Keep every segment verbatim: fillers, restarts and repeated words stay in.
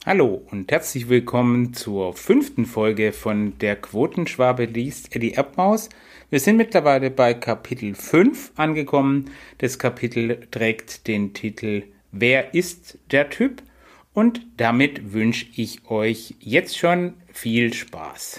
Hallo und herzlich willkommen zur fünften Folge von Der Quotenschwabe liest Eddie Erdmaus. Wir sind mittlerweile bei Kapitel fünf angekommen. Das Kapitel trägt den Titel Wer ist der Typ? Und damit wünsche ich euch jetzt schon viel Spaß.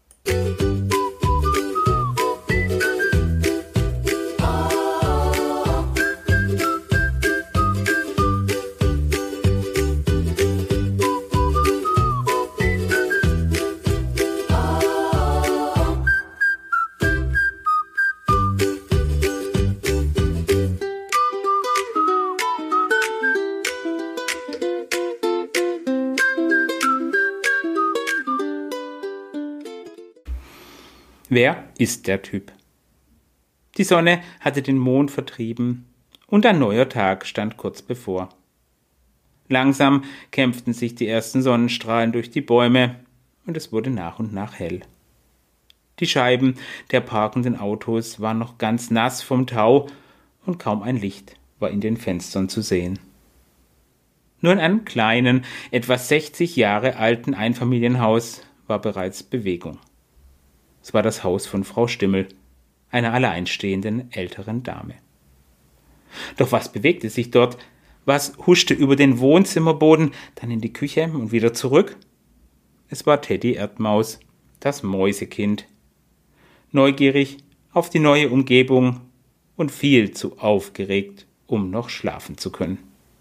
Wer ist der Typ? Die Sonne hatte den Mond vertrieben und ein neuer Tag stand kurz bevor. Langsam kämpften sich die ersten Sonnenstrahlen durch die Bäume und es wurde nach und nach hell. Die Scheiben der parkenden Autos waren noch ganz nass vom Tau und kaum ein Licht war in den Fenstern zu sehen. Nur in einem kleinen, etwa sechzig Jahre alten Einfamilienhaus war bereits Bewegung. Es war das Haus von Frau Stimmel, einer alleinstehenden älteren Dame. Doch was bewegte sich dort? Was huschte über den Wohnzimmerboden, dann in die Küche und wieder zurück? Es war Teddy Erdmaus, das Mäusekind. Neugierig auf die neue Umgebung und viel zu aufgeregt, um noch schlafen zu können.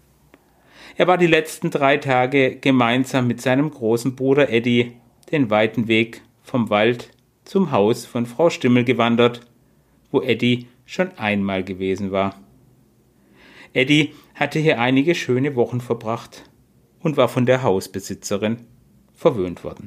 Er war die letzten drei Tage gemeinsam mit seinem großen Bruder Eddie den weiten Weg vom Wald zum Haus von Frau Stimmel gewandert, wo Eddie schon einmal gewesen war. Eddie hatte hier einige schöne Wochen verbracht und war von der Hausbesitzerin verwöhnt worden.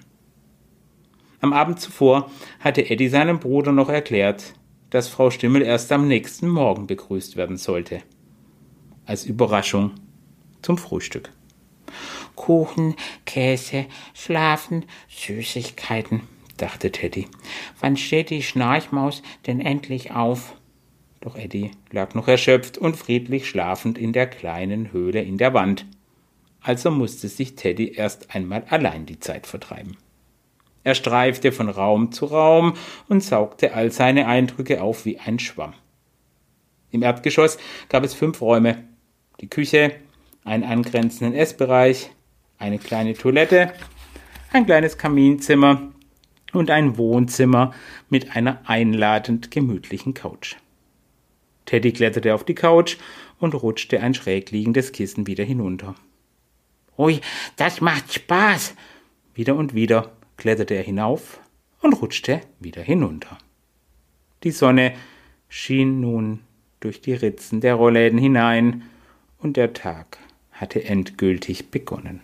Am Abend zuvor hatte Eddie seinem Bruder noch erklärt, dass Frau Stimmel erst am nächsten Morgen begrüßt werden sollte. Als Überraschung zum Frühstück. Kuchen, Käse, Schlafen, Süßigkeiten, dachte Teddy. Wann steht die Schnarchmaus denn endlich auf? Doch Eddie lag noch erschöpft und friedlich schlafend in der kleinen Höhle in der Wand. Also musste sich Teddy erst einmal allein die Zeit vertreiben. Er streifte von Raum zu Raum und saugte all seine Eindrücke auf wie ein Schwamm. Im Erdgeschoss gab es fünf Räume. Die Küche, einen angrenzenden Essbereich, eine kleine Toilette, ein kleines Kaminzimmer und ein Wohnzimmer mit einer einladend gemütlichen Couch. Teddy kletterte auf die Couch und rutschte ein schräg liegendes Kissen wieder hinunter. »Ui, das macht Spaß!« Wieder und wieder kletterte er hinauf und rutschte wieder hinunter. Die Sonne schien nun durch die Ritzen der Rollläden hinein und der Tag hatte endgültig begonnen.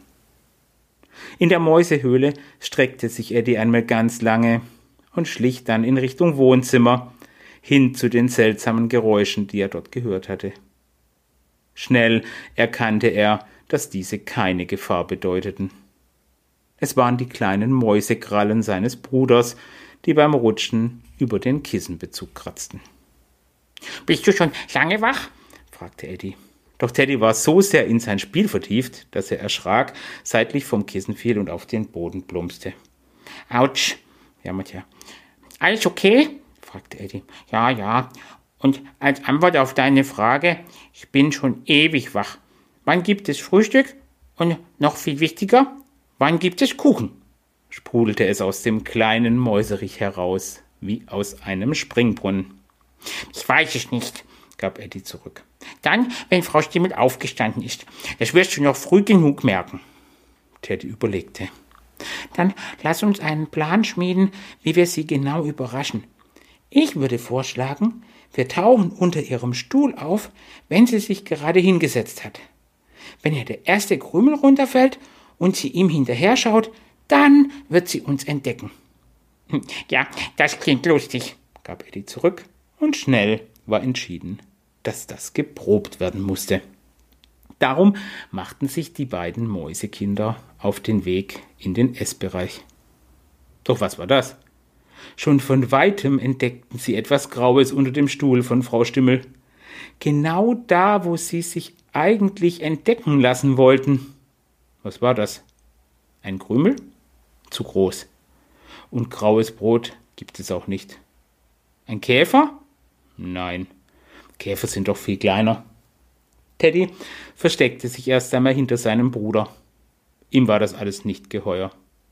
In der Mäusehöhle streckte sich Eddie einmal ganz lange und schlich dann in Richtung Wohnzimmer, hin zu den seltsamen Geräuschen, die er dort gehört hatte. Schnell erkannte er, dass diese keine Gefahr bedeuteten. Es waren die kleinen Mäusekrallen seines Bruders, die beim Rutschen über den Kissenbezug kratzten. »Bist du schon lange wach?« fragte Eddie. Doch Teddy war so sehr in sein Spiel vertieft, dass er erschrak, seitlich vom Kissen fiel und auf den Boden plumpste. »Autsch«, jammerte er. »Alles okay?« fragte Eddie. »Ja, ja. Und als Antwort auf deine Frage, ich bin schon ewig wach. Wann gibt es Frühstück? Und noch viel wichtiger, wann gibt es Kuchen?« sprudelte es aus dem kleinen Mäuserich heraus, wie aus einem Springbrunnen. »Ich weiß es nicht«, gab Eddie zurück. »Dann, wenn Frau Stimmel aufgestanden ist. Das wirst du noch früh genug merken.« Teddy überlegte. »Dann lass uns einen Plan schmieden, wie wir sie genau überraschen. Ich würde vorschlagen, wir tauchen unter ihrem Stuhl auf, wenn sie sich gerade hingesetzt hat. Wenn ihr der erste Krümel runterfällt und sie ihm hinterher schaut, dann wird sie uns entdecken.« »Ja, das klingt lustig«, gab Eddie zurück, und schnell war entschieden, dass das geprobt werden musste. Darum machten sich die beiden Mäusekinder auf den Weg in den Essbereich. Doch was war das? Schon von weitem entdeckten sie etwas Graues unter dem Stuhl von Frau Stimmel. Genau da, wo sie sich eigentlich entdecken lassen wollten. Was war das? Ein Krümel? Zu groß. Und graues Brot gibt es auch nicht. Ein Käfer? Nein, Käfer sind doch viel kleiner. Teddy versteckte sich erst einmal hinter seinem Bruder. Ihm war das alles nicht geheuer.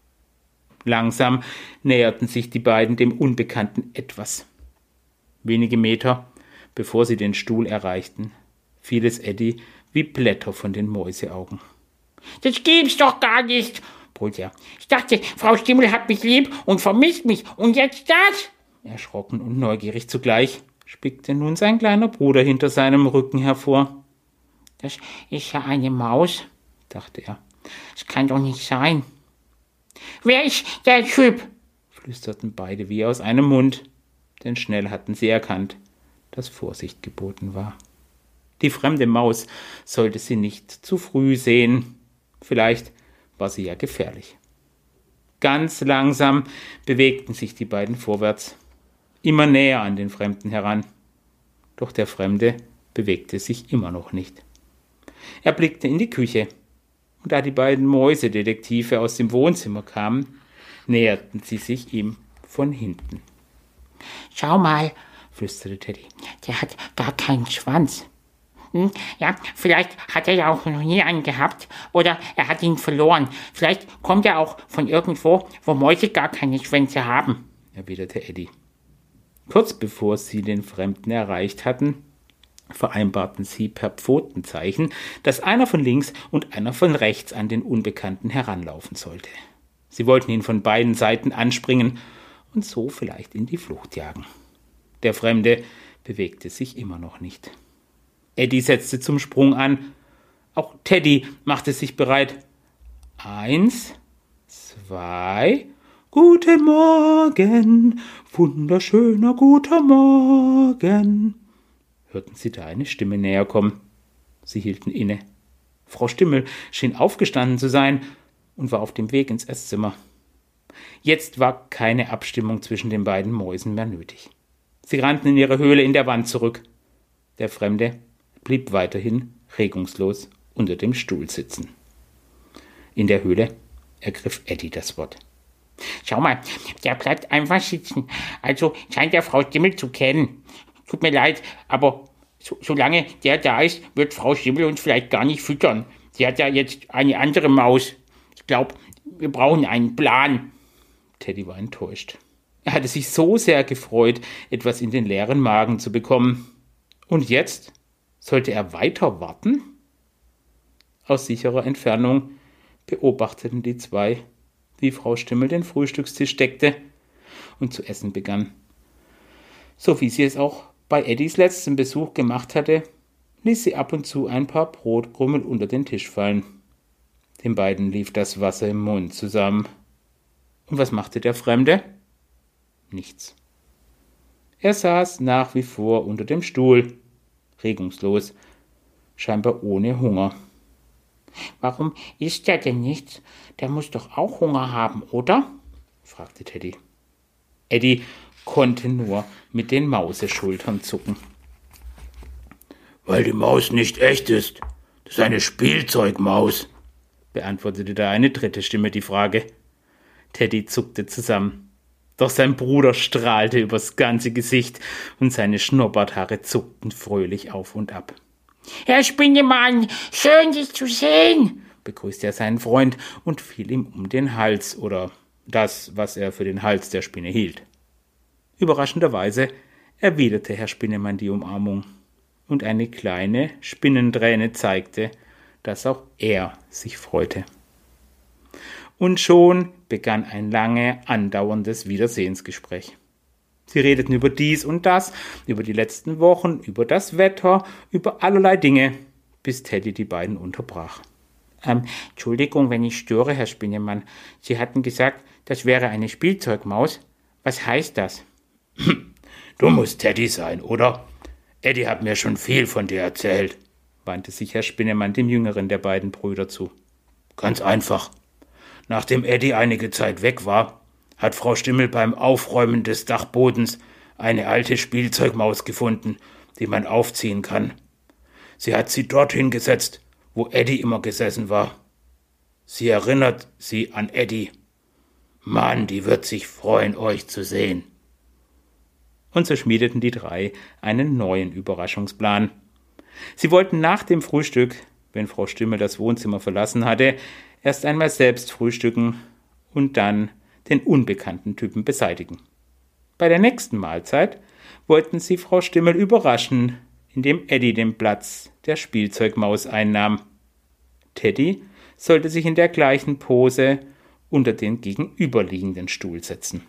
Langsam näherten sich die beiden dem Unbekannten etwas. Wenige Meter, bevor sie den Stuhl erreichten, fiel es Eddie wie Blätter von den Mäuseaugen. »Das gibt's doch gar nicht«, brüllte er. »Ich dachte, Frau Stimmel hat mich lieb und vermisst mich. Und jetzt das?« Erschrocken und neugierig zugleich spickte nun sein kleiner Bruder hinter seinem Rücken hervor. »Das ist ja eine Maus«, dachte er. »Das kann doch nicht sein.« »Wer ist der Typ?«, flüsterten beide wie aus einem Mund, denn schnell hatten sie erkannt, dass Vorsicht geboten war. Die fremde Maus sollte sie nicht zu früh sehen. Vielleicht war sie ja gefährlich. Ganz langsam bewegten sich die beiden vorwärts, immer näher an den Fremden heran. Doch der Fremde bewegte sich immer noch nicht. Er blickte in die Küche, und da die beiden Mäusedetektive aus dem Wohnzimmer kamen, näherten sie sich ihm von hinten. »Schau mal«, flüsterte Teddy, »der hat gar keinen Schwanz.« Hm, ja, vielleicht hat er ja auch noch nie einen gehabt oder er hat ihn verloren. Vielleicht kommt er auch von irgendwo, wo Mäuse gar keine Schwänze haben«, erwiderte Eddie. Kurz bevor sie den Fremden erreicht hatten, vereinbarten sie per Pfotenzeichen, dass einer von links und einer von rechts an den Unbekannten heranlaufen sollte. Sie wollten ihn von beiden Seiten anspringen und so vielleicht in die Flucht jagen. Der Fremde bewegte sich immer noch nicht. Eddie setzte zum Sprung an. Auch Teddy machte sich bereit. Eins, zwei, guten Morgen, wunderschöner guter Morgen. Hörten sie da eine Stimme näher kommen. Sie hielten inne. Frau Stimmel schien aufgestanden zu sein und war auf dem Weg ins Esszimmer. Jetzt war keine Abstimmung zwischen den beiden Mäusen mehr nötig. Sie rannten in ihre Höhle in der Wand zurück. Der Fremde blieb weiterhin regungslos unter dem Stuhl sitzen. In der Höhle ergriff Eddie das Wort. »Schau mal, der bleibt einfach sitzen. Also scheint er Frau Stimmel zu kennen. Tut mir leid, aber so, solange der da ist, wird Frau Stimmel uns vielleicht gar nicht füttern. Sie hat ja jetzt eine andere Maus. Ich glaube, wir brauchen einen Plan.« Teddy war enttäuscht. Er hatte sich so sehr gefreut, etwas in den leeren Magen zu bekommen. Und jetzt sollte er weiter warten? Aus sicherer Entfernung beobachteten die zwei, wie Frau Stimmel den Frühstückstisch deckte und zu essen begann. So wie sie es auch bei Eddies letztem Besuch gemacht hatte, ließ sie ab und zu ein paar Brotkrümel unter den Tisch fallen. Den beiden lief das Wasser im Mund zusammen. Und was machte der Fremde? Nichts. Er saß nach wie vor unter dem Stuhl, regungslos, scheinbar ohne Hunger. »Warum isst er denn nichts? Der muss doch auch Hunger haben, oder?« fragte Teddy. Eddie konnte nur mit den Mauseschultern zucken. »Weil die Maus nicht echt ist. Das ist eine Spielzeugmaus«, beantwortete da eine dritte Stimme die Frage. Teddy zuckte zusammen. Doch sein Bruder strahlte übers ganze Gesicht und seine Schnurrbarthaare zuckten fröhlich auf und ab. »Herr Spinnemann, schön, dich zu sehen«, begrüßte er seinen Freund und fiel ihm um den Hals oder das, was er für den Hals der Spinne hielt. Überraschenderweise erwiderte Herr Spinnemann die Umarmung und eine kleine Spinnenträne zeigte, dass auch er sich freute. Und schon begann ein lange, andauerndes Wiedersehensgespräch. Sie redeten über dies und das, über die letzten Wochen, über das Wetter, über allerlei Dinge, bis Teddy die beiden unterbrach. Ähm, Entschuldigung, wenn ich störe, Herr Spinnemann. Sie hatten gesagt, das wäre eine Spielzeugmaus. Was heißt das? Du musst Teddy sein, oder? Eddie hat mir schon viel von dir erzählt, wandte sich Herr Spinnemann dem jüngeren der beiden Brüder zu. Ganz einfach. Nachdem Eddie einige Zeit weg war, hat Frau Stimmel beim Aufräumen des Dachbodens eine alte Spielzeugmaus gefunden, die man aufziehen kann. Sie hat sie dorthin gesetzt, wo Eddie immer gesessen war. Sie erinnert sie an Eddie. Mann, die wird sich freuen, euch zu sehen. Und so schmiedeten die drei einen neuen Überraschungsplan. Sie wollten nach dem Frühstück, wenn Frau Stimmel das Wohnzimmer verlassen hatte, erst einmal selbst frühstücken und dann den unbekannten Typen beseitigen. Bei der nächsten Mahlzeit wollten sie Frau Stimmel überraschen, indem Eddie den Platz der Spielzeugmaus einnahm. Teddy sollte sich in der gleichen Pose unter den gegenüberliegenden Stuhl setzen.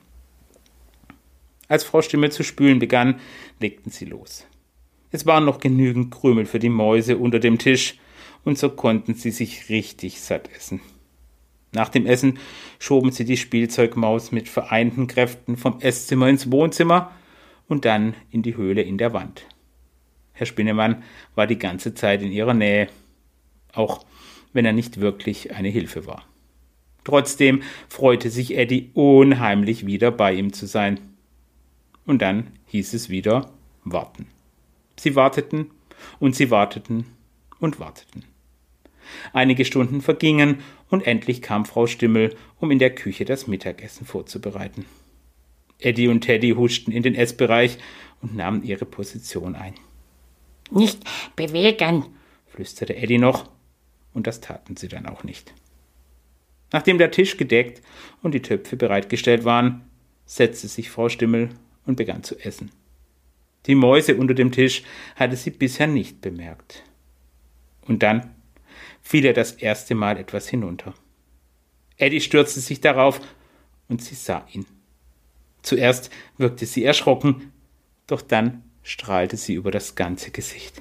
Als Frau Stimmel zu spülen begann, legten sie los. Es waren noch genügend Krümel für die Mäuse unter dem Tisch, und so konnten sie sich richtig satt essen. Nach dem Essen schoben sie die Spielzeugmaus mit vereinten Kräften vom Esszimmer ins Wohnzimmer und dann in die Höhle in der Wand. Herr Spinnemann war die ganze Zeit in ihrer Nähe, auch wenn er nicht wirklich eine Hilfe war. Trotzdem freute sich Eddie unheimlich, wieder bei ihm zu sein. Und dann hieß es wieder warten. Sie warteten und sie warteten und warteten. Einige Stunden vergingen und endlich kam Frau Stimmel, um in der Küche das Mittagessen vorzubereiten. Eddie und Teddy huschten in den Essbereich und nahmen ihre Position ein. Nicht bewegen, flüsterte Eddie noch, und das taten sie dann auch nicht. Nachdem der Tisch gedeckt und die Töpfe bereitgestellt waren, setzte sich Frau Stimmel und begann zu essen. Die Mäuse unter dem Tisch hatte sie bisher nicht bemerkt. Und dann fiel ihr das erste Mal etwas hinunter. Eddie stürzte sich darauf und sie sah ihn. Zuerst wirkte sie erschrocken, doch dann strahlte sie über das ganze Gesicht.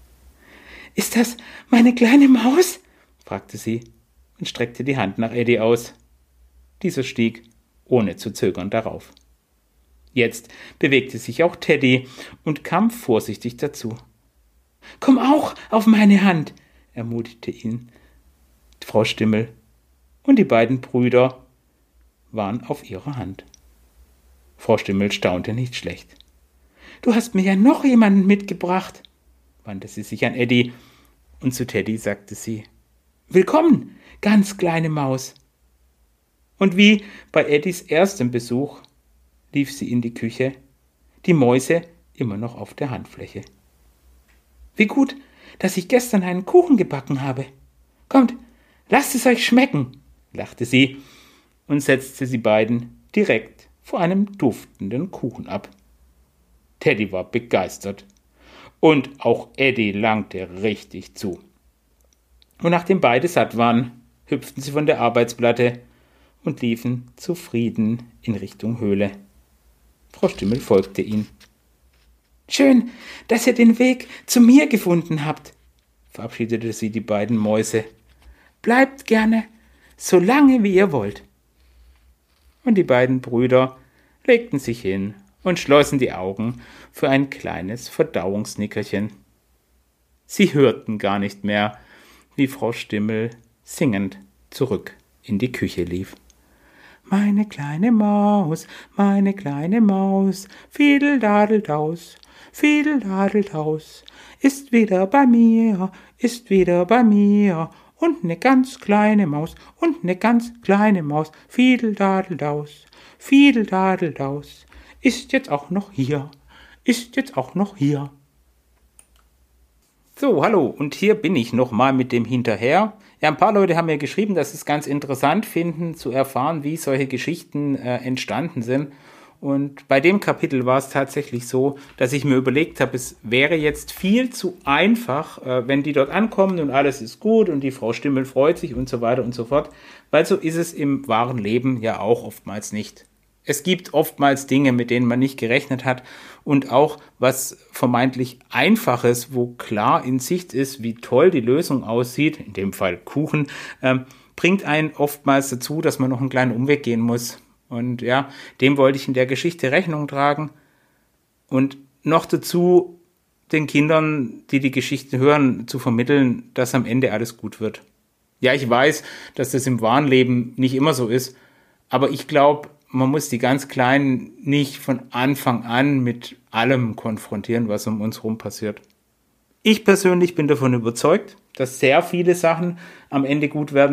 »Ist das meine kleine Maus?« fragte sie und streckte die Hand nach Eddie aus. Dieser stieg, ohne zu zögern, darauf. Jetzt bewegte sich auch Teddy und kam vorsichtig dazu. »Komm auch auf meine Hand«, ermutigte ihn Frau Stimmel, und die beiden Brüder waren auf ihrer Hand. Frau Stimmel staunte nicht schlecht. »Du hast mir ja noch jemanden mitgebracht«, wandte sie sich an Eddie, und zu Teddy sagte sie, »Willkommen, ganz kleine Maus.« Und wie bei Eddies erstem Besuch lief sie in die Küche, die Mäuse immer noch auf der Handfläche. »Wie gut, dass ich gestern einen Kuchen gebacken habe. Kommt, lasst es euch schmecken«, lachte sie und setzte sie beiden direkt vor einem duftenden Kuchen ab. Teddy war begeistert und auch Eddie langte richtig zu. Und nachdem beide satt waren, hüpften sie von der Arbeitsplatte und liefen zufrieden in Richtung Höhle. Frau Stimmel folgte ihnen. »Schön, dass ihr den Weg zu mir gefunden habt«, verabschiedete sie die beiden Mäuse. »Bleibt gerne, so lange wie ihr wollt.« Und die beiden Brüder legten sich hin und schlossen die Augen für ein kleines Verdauungsnickerchen. Sie hörten gar nicht mehr, wie Frau Stimmel singend zurück in die Küche lief. »Meine kleine Maus, meine kleine Maus, Fiedeldadeldaus, Fiedeldadeldaus, ist wieder bei mir, ist wieder bei mir, und ne ganz kleine Maus, und ne ganz kleine Maus, Fiedeldadeldaus, Fiedeldadeldaus, ist jetzt auch noch hier, ist jetzt auch noch hier.« So, hallo, und hier bin ich nochmal mit dem Hinterher. Ja, ein paar Leute haben mir geschrieben, dass sie es ganz interessant finden, zu erfahren, wie solche Geschichten äh, entstanden sind. Und bei dem Kapitel war es tatsächlich so, dass ich mir überlegt habe, es wäre jetzt viel zu einfach, äh, wenn die dort ankommen und alles ist gut und die Frau Stimmel freut sich und so weiter und so fort, weil so ist es im wahren Leben ja auch oftmals nicht. Es gibt oftmals Dinge, mit denen man nicht gerechnet hat, und auch was vermeintlich Einfaches, wo klar in Sicht ist, wie toll die Lösung aussieht, in dem Fall Kuchen, äh, bringt einen oftmals dazu, dass man noch einen kleinen Umweg gehen muss. Und ja, dem wollte ich in der Geschichte Rechnung tragen. Und noch dazu den Kindern, die die Geschichte hören, zu vermitteln, dass am Ende alles gut wird. Ja, ich weiß, dass das im wahren Leben nicht immer so ist. Aber ich glaube, man muss die ganz Kleinen nicht von Anfang an mit allem konfrontieren, was um uns herum passiert. Ich persönlich bin davon überzeugt, dass sehr viele Sachen am Ende gut werden.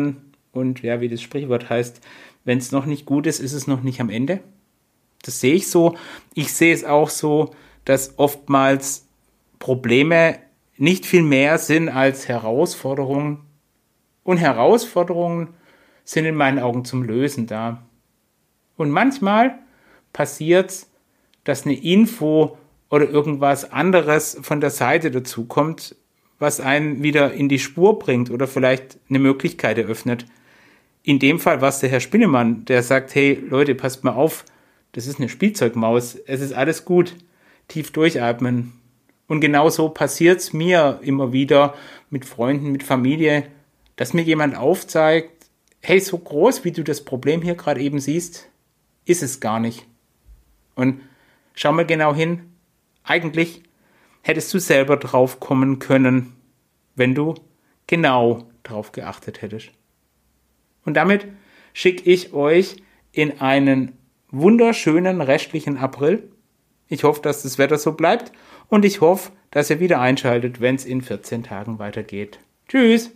Und ja, wie das Sprichwort heißt, wenn es noch nicht gut ist, ist es noch nicht am Ende. Das sehe ich so. Ich sehe es auch so, dass oftmals Probleme nicht viel mehr sind als Herausforderungen. Und Herausforderungen sind in meinen Augen zum Lösen da. Und manchmal passiert es, dass eine Info oder irgendwas anderes von der Seite dazukommt, was einen wieder in die Spur bringt oder vielleicht eine Möglichkeit eröffnet. In dem Fall war es der Herr Spinnemann, der sagt, hey Leute, passt mal auf, das ist eine Spielzeugmaus, es ist alles gut, tief durchatmen. Und genau so passiert es mir immer wieder mit Freunden, mit Familie, dass mir jemand aufzeigt, hey, so groß, wie du das Problem hier gerade eben siehst, ist es gar nicht. Und schau mal genau hin, eigentlich hättest du selber drauf kommen können, wenn du genau drauf geachtet hättest. Und damit schicke ich euch in einen wunderschönen restlichen April. Ich hoffe, dass das Wetter so bleibt und ich hoffe, dass ihr wieder einschaltet, wenn es in vierzehn Tagen weitergeht. Tschüss!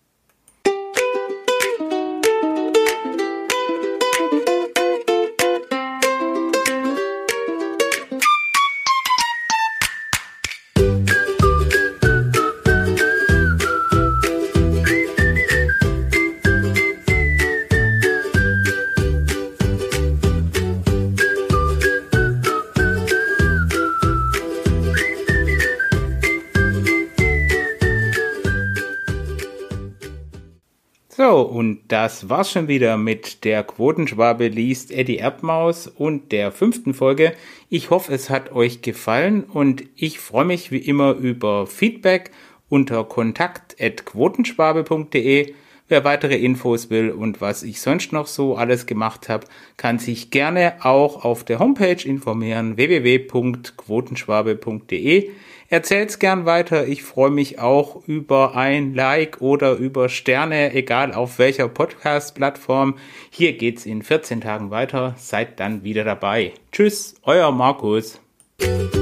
So, und das war's schon wieder mit der Quotenschwabe liest Eddie Erdmaus und der fünften Folge. Ich hoffe, es hat euch gefallen und ich freue mich wie immer über Feedback unter kontakt at quotenschwabe punkt de. Wer weitere Infos will und was ich sonst noch so alles gemacht habe, kann sich gerne auch auf der Homepage informieren, w w w punkt quotenschwabe punkt de. Erzählt's gern weiter. Ich freue mich auch über ein Like oder über Sterne, egal auf welcher Podcast-Plattform. Hier geht's in vierzehn Tagen weiter. Seid dann wieder dabei. Tschüss, euer Markus.